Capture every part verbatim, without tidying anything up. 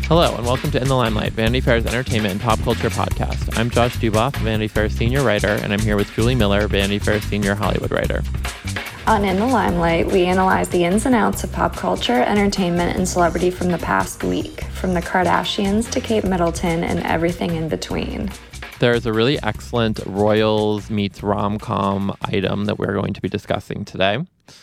Hello, and welcome to In the Limelight, Vanity Fair's entertainment and pop culture podcast. I'm Josh Duboff, Vanity Fair's senior writer, and I'm here with Julie Miller, Vanity Fair's senior Hollywood writer. On In the Limelight, we analyze the ins and outs of pop culture, entertainment, and celebrity from the past week, from the Kardashians to Kate Middleton and everything in between. There's a really excellent Royals meets rom-com item that we're going to be discussing today.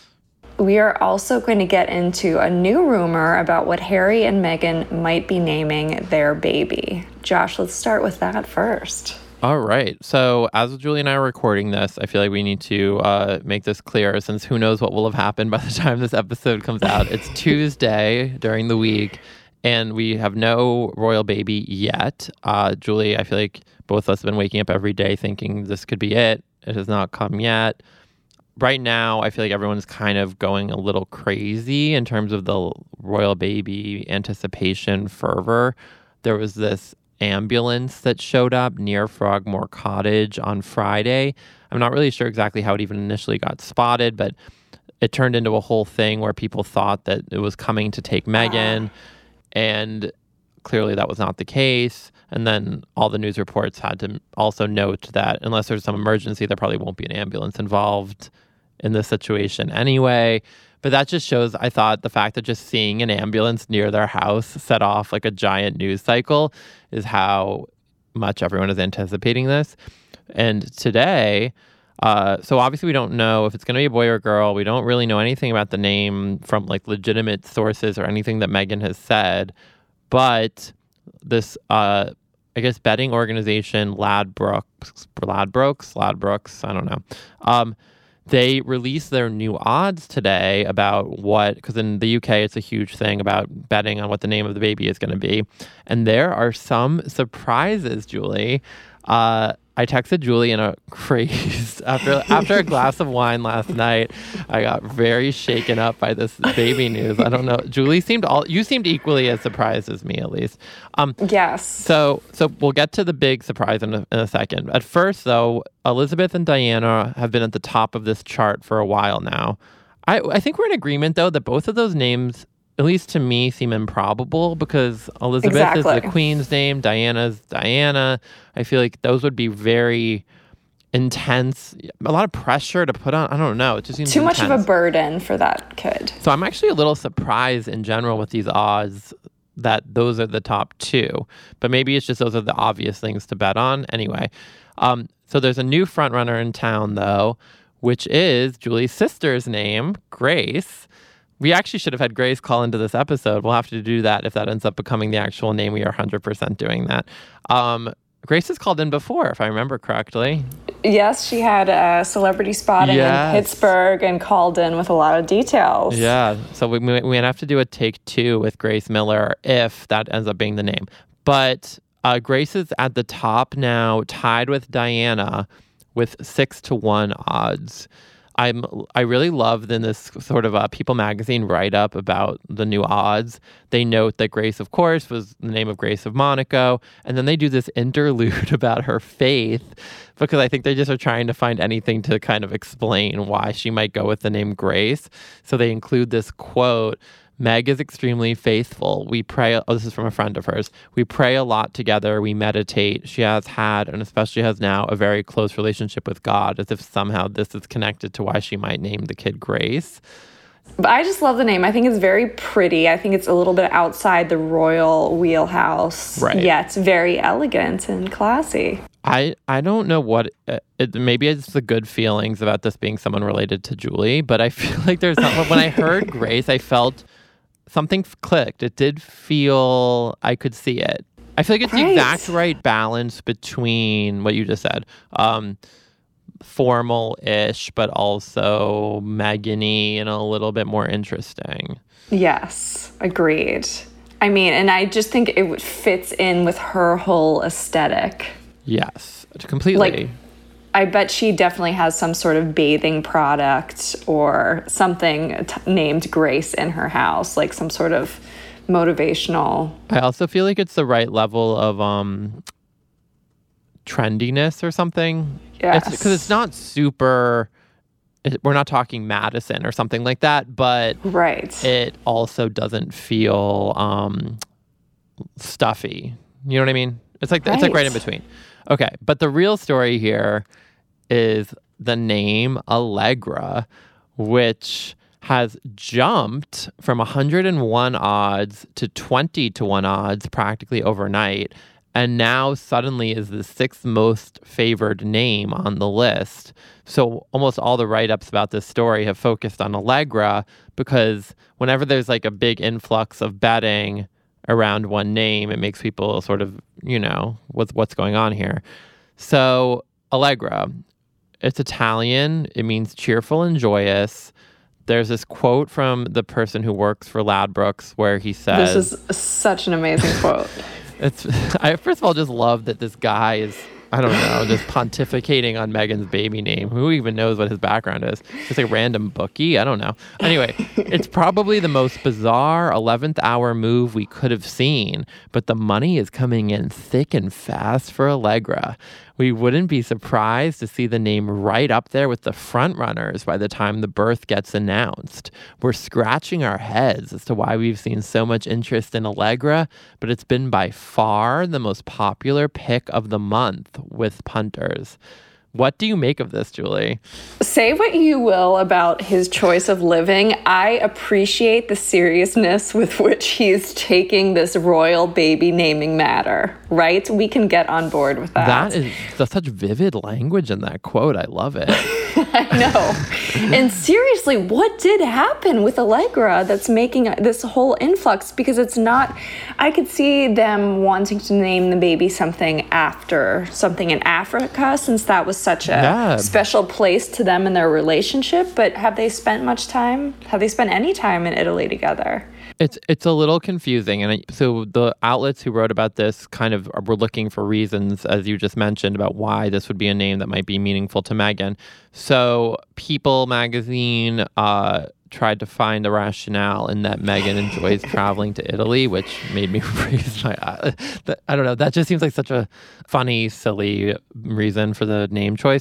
We are also going to get into a new rumor about what Harry and Meghan might be naming their baby. Josh, let's start with that first. All right. So as Julie and I are recording this, I feel like we need to uh, make this clear, since who knows what will have happened by the time this episode comes out. It's Tuesday during the week, and we have no royal baby yet. Uh, Julie, I feel like both of us have been waking up every day thinking this could be it. It has not come yet. Right now, I feel like everyone's kind of going a little crazy in terms of the royal baby anticipation fervor. There was this ambulance that showed up near Frogmore Cottage on Friday. I'm not really sure exactly how it even initially got spotted, but it turned into a whole thing where people thought that it was coming to take Meghan, and clearly that was not the case. And then all the news reports had to also note that unless there's some emergency, there probably won't be an ambulance involved in this situation anyway. But that just shows, I thought, the fact that just seeing an ambulance near their house set off like a giant news cycle is how much everyone is anticipating this. And today, uh, so obviously we don't know if it's going to be a boy or a girl. We don't really know anything about the name from like legitimate sources or anything that Meghan has said. But this, uh, I guess, betting organization, Ladbrokes, Ladbrokes, Ladbrokes, I don't know. Um, They released their new odds today about what, because in the U K, it's a huge thing about betting on what the name of the baby is going to be. And there are some surprises, Julie. Uh, I texted Julie in a craze. After after a glass of wine last night, I got very shaken up by this baby news. I don't know. Julie seemed all, you seemed equally as surprised as me, at least. Um, yes. So so we'll get to the big surprise in a, in a second. At first, though, Elizabeth and Diana have been at the top of this chart for a while now. I, I think we're in agreement, though, that both of those names, at least to me, seem improbable, because Elizabeth exactly. is the queen's name, Diana's Diana. I feel like those would be very intense, a lot of pressure to put on. I don't know. It just seems too intense. much of a burden for that kid. So I'm actually a little surprised in general with these odds that those are the top two, but maybe it's just those are the obvious things to bet on. Anyway, um, so there's a new front runner in town, though, which is Julie's sister's name, Grace. We actually should have had Grace call into this episode. We'll have to do that if that ends up becoming the actual name. We are one hundred percent doing that. Um, Grace has called in before, if I remember correctly. Yes, she had a celebrity spotting yes. in Pittsburgh and called in with a lot of details. Yeah, so we, we, we might have to do a take two with Grace Miller if that ends up being the name. But uh, Grace is at the top now, tied with Diana with six to one odds. I'm, I really love in this sort of a People magazine write-up about the new odds. They note that Grace, of course, was the name of Grace of Monaco. And then they do this interlude about her faith, because I think they just are trying to find anything to kind of explain why she might go with the name Grace. So they include this quote: Meg is extremely faithful. We pray, oh, this is from a friend of hers. We pray a lot together. We meditate. She has had, and especially has now, a very close relationship with God, as if somehow this is connected to why she might name the kid Grace. But I just love the name. I think it's very pretty. I think it's a little bit outside the royal wheelhouse. Right. Yeah, it's very elegant and classy. I, I don't know what, uh, it, maybe it's the good feelings about this being someone related to Julie, but I feel like there's something, when I heard Grace, I felt something clicked. It did feel, I could see it. I feel like it's right. the exact right balance between what you just said. Um, formal-ish, but also Meghan-y and a little bit more interesting. Yes, agreed. I mean, and I just think it fits in with her whole aesthetic. Yes, completely. Like, I bet she definitely has some sort of bathing product or something t- named Grace in her house, like some sort of motivational. I also feel like it's the right level of um, trendiness or something. Yes. Because it's, it's not super, it, we're not talking Madison or something like that, but right. it also doesn't feel um, stuffy. You know what I mean? It's like, right. it's like right in between. Okay. But the real story here is the name Allegra, which has jumped from one hundred one odds to twenty to one odds practically overnight, and now suddenly is the sixth most favored name on the list. So almost all the write-ups about this story have focused on Allegra, because whenever there's like a big influx of betting around one name, it makes people sort of, you know, what's what's going on here. So Allegra, it's Italian. It means cheerful and joyous. There's this quote from the person who works for Ladbrokes where he says... This is such an amazing quote. It's I first of all just love that this guy is, I don't know, just pontificating on Meghan's baby name. Who even knows what his background is? Just a random bookie? I don't know. Anyway, it's probably the most bizarre eleventh hour move we could have seen, but the money is coming in thick and fast for Allegra. We wouldn't be surprised to see the name right up there with the front runners by the time the birth gets announced. We're scratching our heads as to why we've seen so much interest in Allegra, but it's been by far the most popular pick of the month with punters. What do you make of this, Julie? Say what you will about his choice of living. I appreciate the seriousness with which he's taking this royal baby naming matter, right? We can get on board with that. That is that's such vivid language in that quote. I love it. I know. And seriously, what did happen with Allegra that's making this whole influx? Because it's not, I could see them wanting to name the baby something after something in Africa, since that was such a yeah. special place to them in their relationship. But have they spent much time? Have they spent any time in Italy together? It's it's a little confusing. And so the outlets who wrote about this kind of were looking for reasons, as you just mentioned, about why this would be a name that might be meaningful to Meghan. So People magazine uh, tried to find the rationale in that Meghan enjoys traveling to Italy, which made me raise my eye. I don't know. That just seems like such a funny, silly reason for the name choice.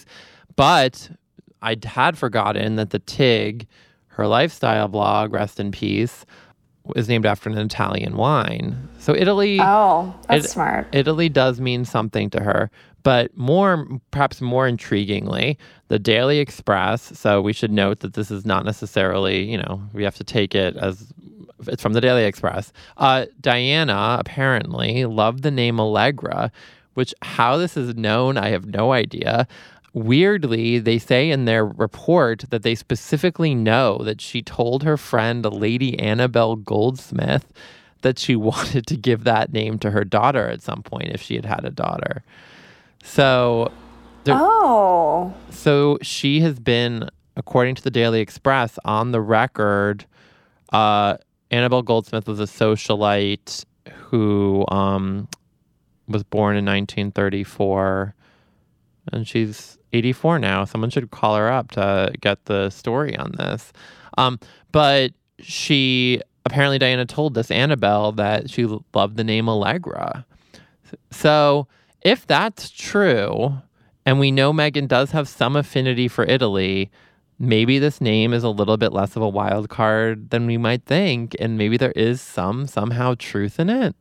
But I had forgotten that the Tig, her lifestyle blog, rest in peace, is named after an Italian wine. So Italy... Oh, that's it, smart. Italy does mean something to her. But more, perhaps more intriguingly, the Daily Express, so we should note that this is not necessarily, you know, we have to take it as... It's from the Daily Express. Uh, Diana, apparently, loved the name Allegra, which how this is known, I have no idea. Weirdly, they say in their report that they specifically know that she told her friend, Lady Annabelle Goldsmith, that she wanted to give that name to her daughter at some point if she had had a daughter. So, oh, so she has been, according to the Daily Express, on the record. Uh, Annabelle Goldsmith was a socialite who um, was born in nineteen thirty-four, and she's eighty-four now. Someone should call her up to get the story on this. Um, but she, apparently Diana told this Annabelle that she loved the name Allegra. So if that's true, and we know Meghan does have some affinity for Italy, maybe this name is a little bit less of a wild card than we might think, and maybe there is some somehow truth in it.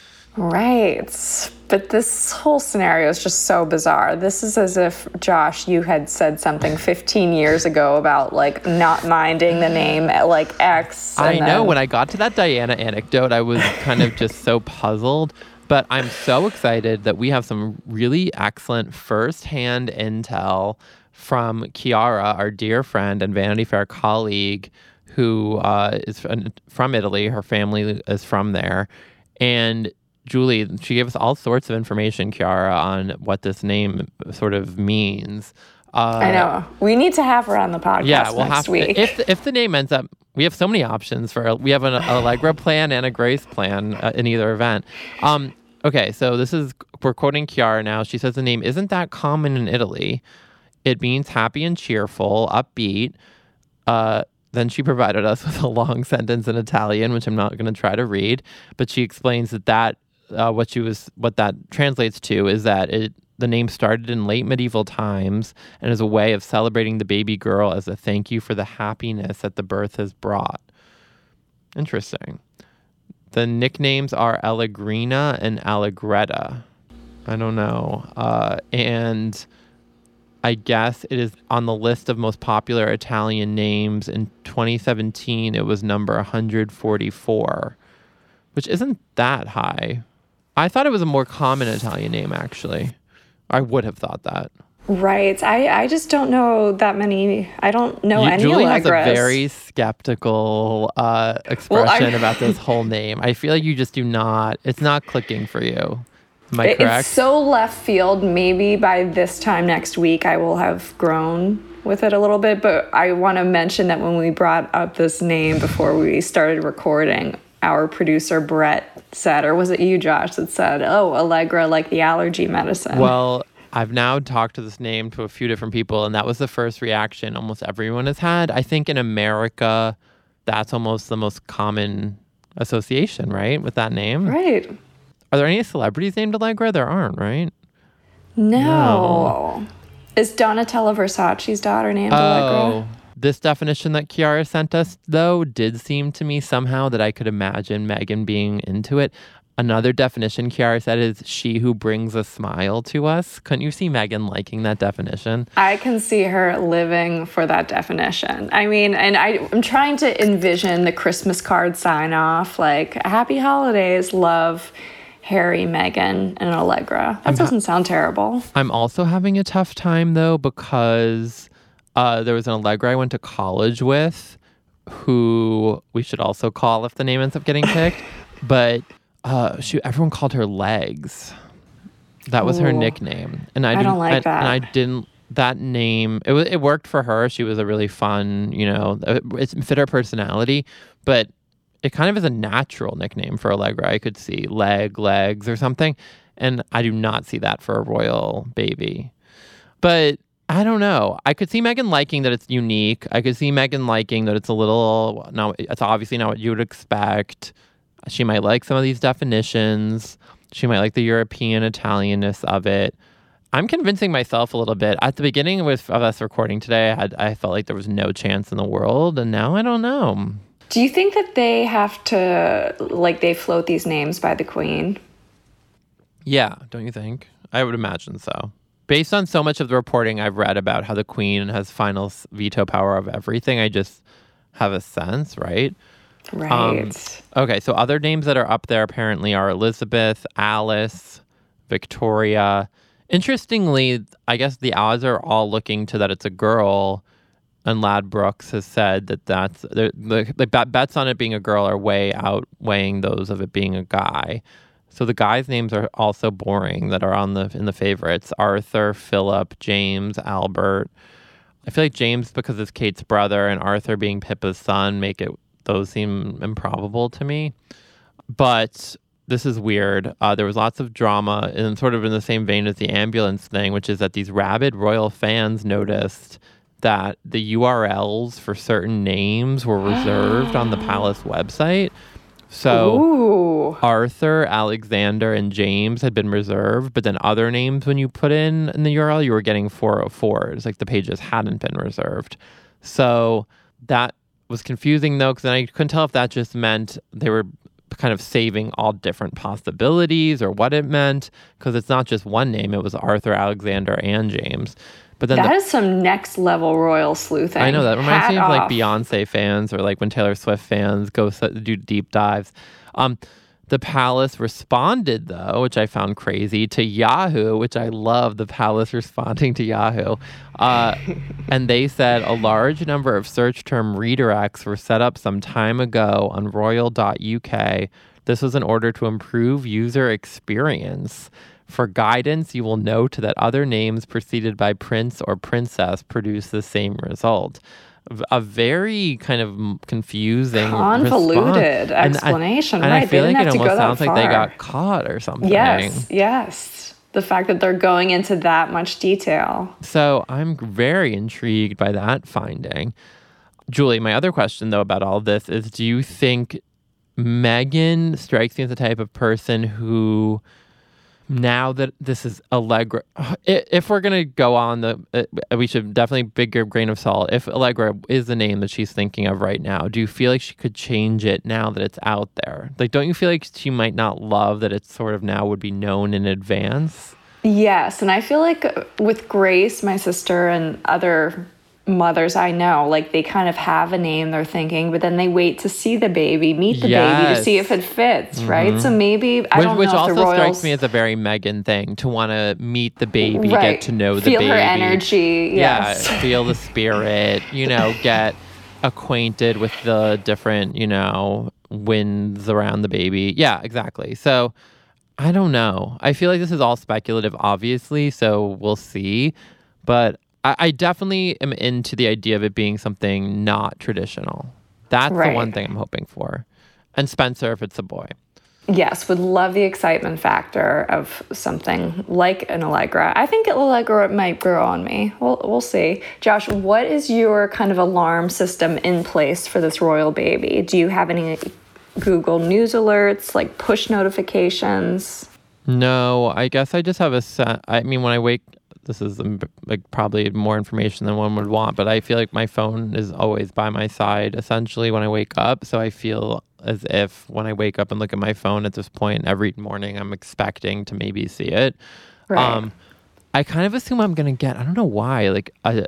Right. But this whole scenario is just so bizarre. This is as if, Josh, you had said something fifteen years ago about, like, not minding the name, like, X. I know. Then... When I got to that Diana anecdote, I was kind of just so puzzled. But I'm so excited that we have some really excellent firsthand intel from Chiara, our dear friend and Vanity Fair colleague, who uh, is from Italy. Her family is from there. And Julie, she gave us all sorts of information, Chiara, on what this name sort of means. Uh, I know. We need to have her on the podcast yeah, we'll next have week. To, if, if the name ends up, we have so many options for, we have an Allegra plan and a Grace plan uh, in either event. Um, okay, so this is, we're quoting Chiara now. She says the name isn't that common in Italy. It means happy and cheerful, upbeat. Uh, Then she provided us with a long sentence in Italian, which I'm not going to try to read. But she explains that that uh, what she was, what that translates to is that it the name started in late medieval times and is a way of celebrating the baby girl as a thank you for the happiness that the birth has brought. Interesting. The nicknames are Allegrina and Allegretta. I don't know. Uh, and I guess it is on the list of most popular Italian names. In twenty seventeen, it was number one hundred forty-four, which isn't that high. I thought it was a more common Italian name, actually. I would have thought that. Right. I, I just don't know that many. I don't know you, any Julie Allegras. has a very skeptical uh, expression well, about this whole name. I feel like you just do not, it's not clicking for you. Am I it, correct? It's so left field. Maybe by this time next week, I will have grown with it a little bit. But I want to mention that when we brought up this name before we started recording, our producer, Brett, said, or was it you, Josh, that said, oh, Allegra, like the allergy medicine? Well, I've now talked to this name to a few different people, and that was the first reaction almost everyone has had. I think in America, that's almost the most common association, right, with that name? Right. Are there any celebrities named Allegra? There aren't, right? No. no. Is Donatella Versace's daughter named oh, Allegra? This definition that Kiara sent us, though, did seem to me somehow that I could imagine Megan being into it. Another definition Kiara said is she who brings a smile to us. Couldn't you see Megan liking that definition? I can see her living for that definition. I mean, and I, I'm trying to envision the Christmas card sign off, like, Happy Holidays, love, Harry, Meghan, and Allegra. That I'm doesn't ha- sound terrible. I'm also having a tough time, though, because uh, there was an Allegra I went to college with who we should also call if the name ends up getting picked. But... Uh, she, everyone called her Legs. That was Ooh, her nickname, and I, I do, don't like I, that. And I didn't. That name, it was, it worked for her. She was a really fun, you know, it, it fit her personality. But it kind of is a natural nickname for Allegra. I could see Leg, Legs, or something, and I do not see that for a royal baby. But I don't know. I could see Megan liking that it's unique. I could see Megan liking that it's a little. No, it's obviously not what you would expect. She might like some of these definitions. She might like the European Italianness of it. I'm convincing myself a little bit. At the beginning with, of us recording today, I, had, I felt like there was no chance in the world, and now I don't know. Do you think that they have to, like, they float these names by the Queen? Yeah, don't you think? I would imagine so. Based on so much of the reporting I've read about how the Queen has final veto power of everything, I just have a sense, right? Right. Um, okay, so other names that are up there apparently are Elizabeth, Alice, Victoria. Interestingly, I guess the odds are all looking to that it's a girl, and Ladbrokes has said that that's the, the, the bets on it being a girl are way outweighing those of it being a guy. So the guys' names are also boring that are on the in the favorites: Arthur, Philip, James, Albert. I feel like James, because it's Kate's brother, and Arthur being Pippa's son, make it. Those seem improbable to me. But this is weird. Uh, there was lots of drama, and sort of in the same vein as the ambulance thing, which is that these rabid royal fans noticed that the U R Ls for certain names were reserved on the palace website. So Ooh. Arthur, Alexander, and James had been reserved, but then other names, when you put in in the U R L, you were getting four oh fours. Like the pages hadn't been reserved. So that was confusing, though, because then I couldn't tell if that just meant they were kind of saving all different possibilities or what it meant, because it's not just one name. It was Arthur, Alexander, and James. But then that the, is some next level royal sleuthing. I know, that reminds Hat me of off. like Beyonce fans or like when Taylor Swift fans go do deep dives. Um, the palace responded, though, which I found crazy, to Yahoo, which I love, the palace responding to Yahoo. Uh, and they said a large number of search term redirects were set up some time ago on royal dot U K. This was in order to improve user experience. For guidance, you will note that other names preceded by prince or princess produce the same result. A very kind of confusing, convoluted response. explanation. And I, and right? I feel they like didn't it have to almost go sounds that like far. they got caught or something. Yes, yes. The fact that they're going into that much detail. So I'm very intrigued by that finding. Julie, my other question, though, about all this is, do you think Meghan strikes me as the type of person who now that this is Allegra, if we're gonna go on the, we should definitely bigger grain of salt. If Allegra is the name that she's thinking of right now, do you feel like she could change it now that it's out there? Like, don't you feel like she might not love that it's sort of now would be known in advance? Yes, and I feel like with Grace, my sister, and other mothers I know, like they kind of have a name they're thinking, but then they wait to see the baby, meet the yes. baby to see if it fits, mm-hmm. right? So maybe, I which, don't which know also if the Royals... strikes me as a very Meghan thing, to want to meet the baby, right. get to know the feel baby. Feel her energy, yes. Yeah, feel the spirit, you know, get acquainted with the different, you know, winds around the baby. Yeah, exactly. So, I don't know. I feel like this is all speculative, obviously, so we'll see. But I definitely am into the idea of it being something not traditional. That's right. the one thing I'm hoping for. And Spencer, if it's a boy. Yes, would love the excitement factor of something like an Allegra. I think Allegra might grow on me. We'll, we'll see. Josh, what is your kind of alarm system in place for this royal baby? Do you have any Google News alerts, like push notifications? No, I guess I just have a set. I mean, when I wake... This is um, like probably more information than one would want, but I feel like my phone is always by my side essentially when I wake up. So I feel as if when I wake up and look at my phone at this point every morning, I'm expecting to maybe see it. Right. Um, I kind of assume I'm going to get, I don't know why, like a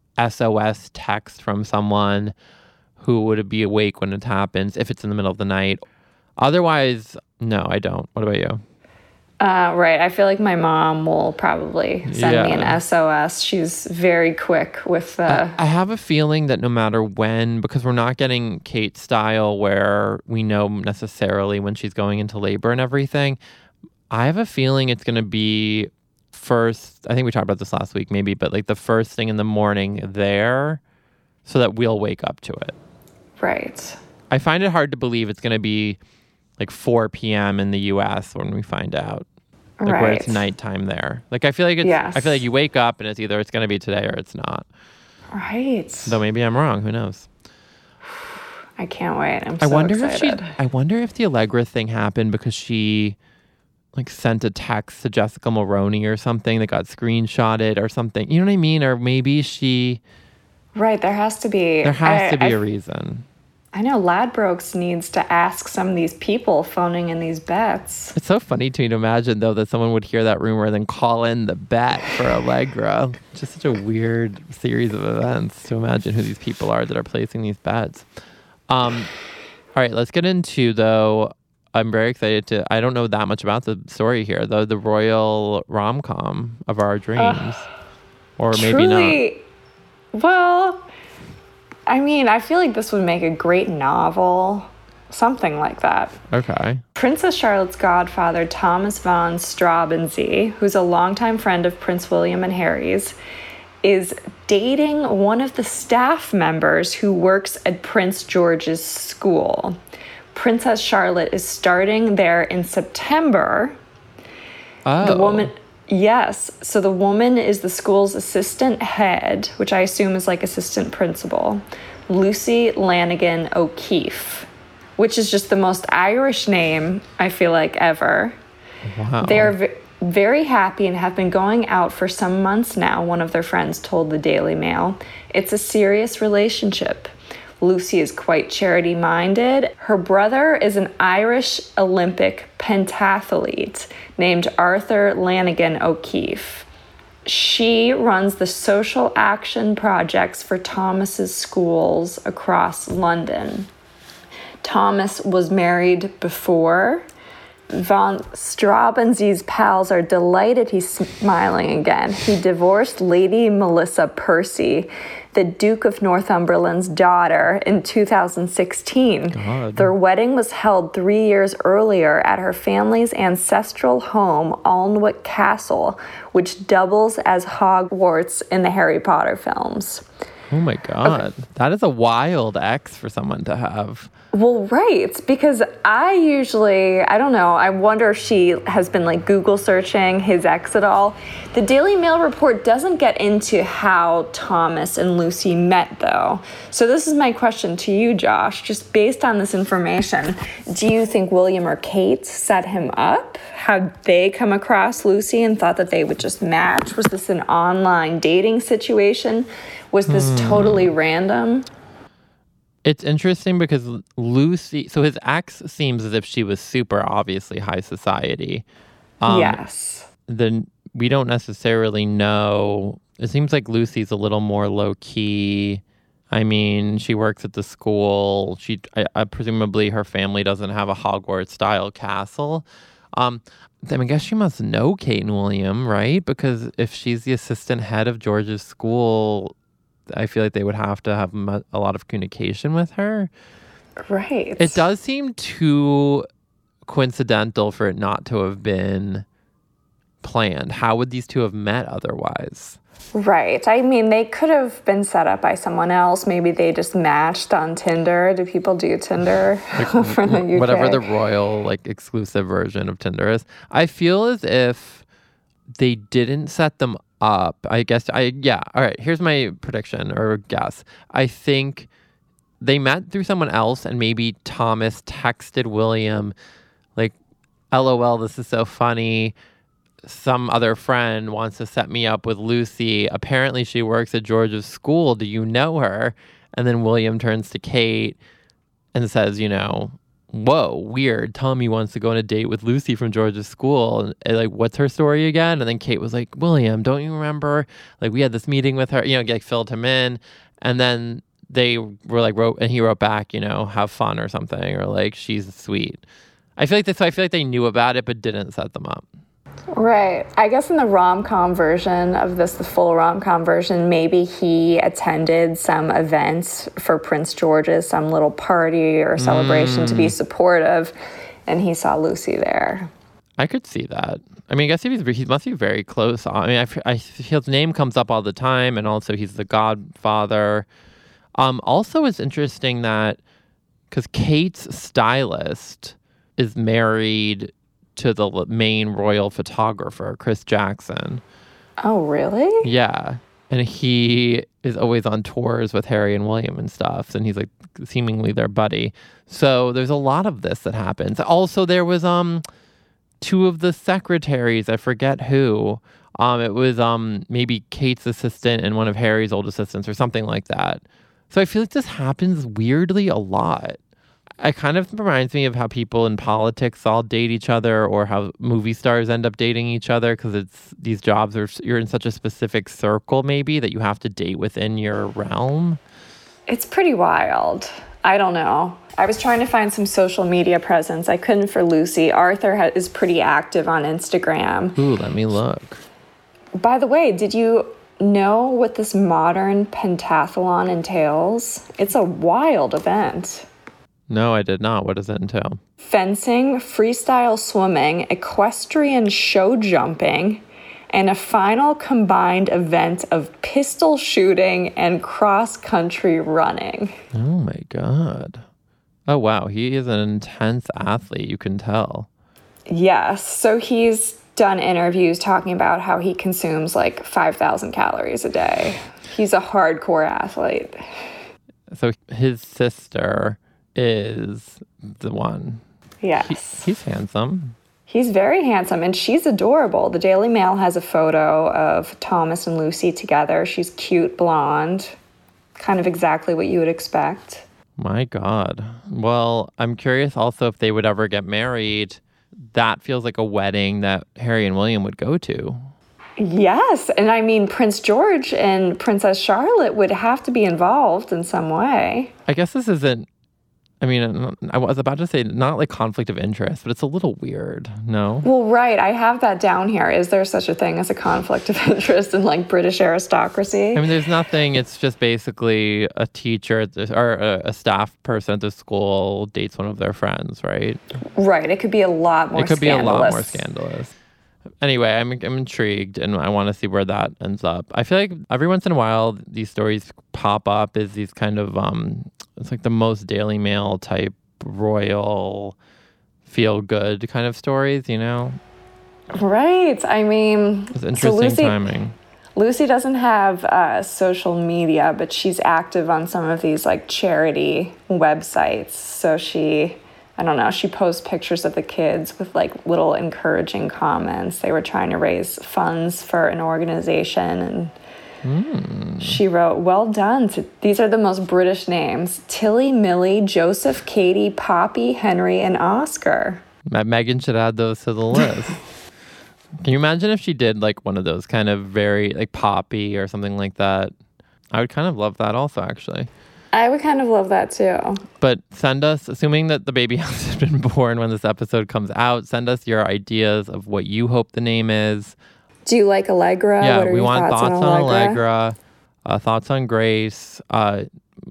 S O S text from someone who would be awake when it happens, if it's in the middle of the night. Otherwise, no, I don't. What about you? Uh, right. I feel like my mom will probably send yeah. me an S O S. She's very quick with... Uh... I, I have a feeling that no matter when, because we're not getting Kate style where we know necessarily when she's going into labor and everything, I have a feeling it's going to be first, I think we talked about this last week maybe, but like the first thing in the morning there so that we'll wake up to it. Right. I find it hard to believe it's going to be like four p.m. in the U S when we find out, like right. where it's nighttime there. Like I feel like it's, yes. I feel like you wake up and it's either it's going to be today or it's not. Right. Though maybe I'm wrong. Who knows? I can't wait. I'm I so wonder excited. if she. I wonder if the Allegra thing happened because she, like, sent a text to Jessica Mulroney or something that got screenshotted or something. You know what I mean? Or maybe she. Right. There has to be. There has I, to be I, a reason. I know Ladbrokes needs to ask some of these people phoning in these bets. It's so funny to me to imagine, though, that someone would hear that rumor and then call in the bet for Allegra. Just such a weird series of events to imagine who these people are that are placing these bets. Um, all right, let's get into, though, I'm very excited to, I don't know that much about the story here, though, the royal rom-com of our dreams. Uh, or maybe truly, not. Well... I mean, I feel like this would make a great novel, something like that. Okay. Princess Charlotte's godfather, Thomas von Straubenzee, who's a longtime friend of Prince William and Harry's, is dating one of the staff members who works at Prince George's school. Princess Charlotte is starting there in September. Oh. The woman... Yes. So the woman is the school's assistant head, which I assume is like assistant principal, Lucy Lanigan O'Keefe, which is just the most Irish name, I feel like, ever. Wow. They're v- very happy and have been going out for some months now, one of their friends told the Daily Mail. It's a serious relationship. Lucy is quite charity-minded. Her brother is an Irish Olympic pentathlete named Arthur Lanigan O'Keefe. She runs the social action projects for Thomas's schools across London. Thomas was married before. Von Straubenzee's pals are delighted he's smiling again. He divorced Lady Melissa Percy, the Duke of Northumberland's daughter, in two thousand sixteen. God. Their wedding was held three years earlier at her family's ancestral home, Alnwick Castle, which doubles as Hogwarts in the Harry Potter films. Oh my God. Okay. That is a wild ex for someone to have. Well, right. Because I usually, I don't know, I wonder if she has been like Google searching his ex at all. The Daily Mail report doesn't get into how Thomas and Lucy met, though. So this is my question to you, Josh. Just based on this information, do you think William or Kate set him up? How'd they come across Lucy and thought that they would just match? Was this an online dating situation? Was this hmm. totally random? It's interesting because Lucy, so his ex seems as if she was super obviously high society. Um, yes. Then we don't necessarily know. It seems like Lucy's a little more low key. I mean, she works at the school. She, I, I, presumably, her family doesn't have a Hogwarts-style castle. Um, I mean, I guess she must know Kate and William, right? Because if she's the assistant head of George's school, I feel like they would have to have a lot of communication with her. Right. It does seem too coincidental for it not to have been planned. How would these two have met otherwise? Right. I mean, they could have been set up by someone else. Maybe they just matched on Tinder. Do people do Tinder like, for the U K? Whatever the royal, like, exclusive version of Tinder is. I feel as if they didn't set them up. I guess I yeah. All right. Here's my prediction or guess. I think they met through someone else, and maybe Thomas texted William, like, "L O L, this is so funny. Some other friend wants to set me up with Lucy. Apparently, she works at George's school. Do you know her?" And then William turns to Kate and says, "You know, whoa, weird. Tommy wants to go on a date with Lucy from George's school. And, and like, what's her story again?" And then Kate was like, "William, don't you remember? Like, we had this meeting with her," you know, like, filled him in. And then they were like, wrote, and he wrote back, you know, "have fun" or something, or like, "she's sweet." I feel like this, I feel like they knew about it, but didn't set them up. Right. I guess in the rom-com version of this, the full rom-com version, maybe he attended some events for Prince George's, some little party or celebration mm. to be supportive, and he saw Lucy there. I could see that. I mean, I guess he's, he must be very close. I mean, I, I, his name comes up all the time, and also he's the godfather. Um, also, it's interesting that, because Kate's stylist is married to the main royal photographer, Chris Jackson. Oh, really? Yeah. And he is always on tours with Harry and William and stuff. And he's like seemingly their buddy. So there's a lot of this that happens. Also, there was um two of the secretaries. I forget who. Um, it was um maybe Kate's assistant and one of Harry's old assistants or something like that. So I feel like this happens weirdly a lot. It kind of reminds me of how people in politics all date each other, or how movie stars end up dating each other, because it's these jobs are you're in such a specific circle maybe that you have to date within your realm. It's pretty wild. I don't know. I was trying to find some social media presence. I couldn't for Lucy. Arthur ha- is pretty active on Instagram. Ooh, let me look. By the way, did you know what this modern pentathlon entails? It's a wild event. No, I did not. What does it entail? Fencing, freestyle swimming, equestrian show jumping, and a final combined event of pistol shooting and cross-country running. Oh my God. Oh wow, he is an intense athlete, you can tell. Yes, so he's done interviews talking about how he consumes like five thousand calories a day. He's a hardcore athlete. So his sister is the one. Yes. He, he's handsome. He's very handsome, and she's adorable. The Daily Mail has a photo of Thomas and Lucy together. She's cute, blonde, kind of exactly what you would expect. My God. Well, I'm curious also if they would ever get married. That feels like a wedding that Harry and William would go to. Yes, and I mean, Prince George and Princess Charlotte would have to be involved in some way. I guess this isn't, I mean, I was about to say not like conflict of interest, but it's a little weird, no? Well, right. I have that down here. Is there such a thing as a conflict of interest in like British aristocracy? I mean, there's nothing. It's just basically a teacher or a, a staff person at the school dates one of their friends, right? Right. It could be a lot more It could scandalous. be a lot more scandalous. Anyway, I'm I'm intrigued and I want to see where that ends up. I feel like every once in a while these stories pop up as these kind of um it's like the most Daily Mail type royal feel good kind of stories, you know? Right. I mean, it's interesting so Lucy, timing. Lucy doesn't have uh, social media, but she's active on some of these like charity websites. So she I don't know, she posts pictures of the kids with like little encouraging comments. They were trying to raise funds for an organization and mm. she wrote, well done. These are the most British names. Tilly, Millie, Joseph, Katie, Poppy, Henry, and Oscar. Megan should add those to the list. Can you imagine if she did like one of those kind of very like Poppy or something like that? I would kind of love that also, actually. I would kind of love that too. But send us, assuming that the baby has been born when this episode comes out, send us your ideas of what you hope the name is. Do you like Allegra? Yeah, what are we your want thoughts, thoughts on, on Allegra, Allegra uh, thoughts on Grace. Uh,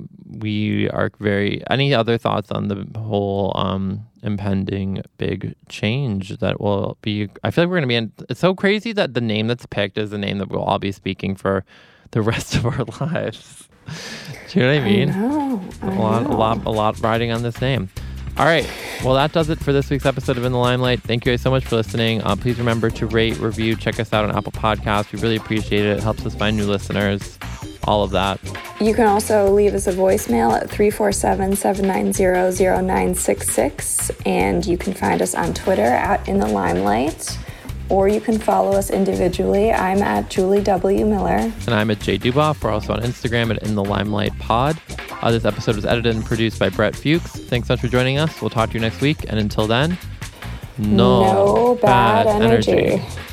we are very, any other thoughts on the whole um, impending big change that will be, I feel like we're going to be in, it's so crazy that the name that's picked is the name that we'll all be speaking for the rest of our lives. Do you know what I mean? I know, I a lot, know. a lot, a lot riding on this name. All right. Well, that does it for this week's episode of In the Limelight. Thank you guys so much for listening. Uh, please remember to rate, review, check us out on Apple Podcasts. We really appreciate it. It helps us find new listeners. All of that. You can also leave us a voicemail at three four seven, seven nine zero, zero nine six six. And you can find us on Twitter at In the Limelight. Or you can follow us individually. I'm at Julie W. Miller. And I'm at Jay Duboff. We're also on Instagram at In the Limelight Pod. Uh, this episode was edited and produced by Brett Fuchs. Thanks so much for joining us. We'll talk to you next week. And until then, no, no bad, bad energy. energy.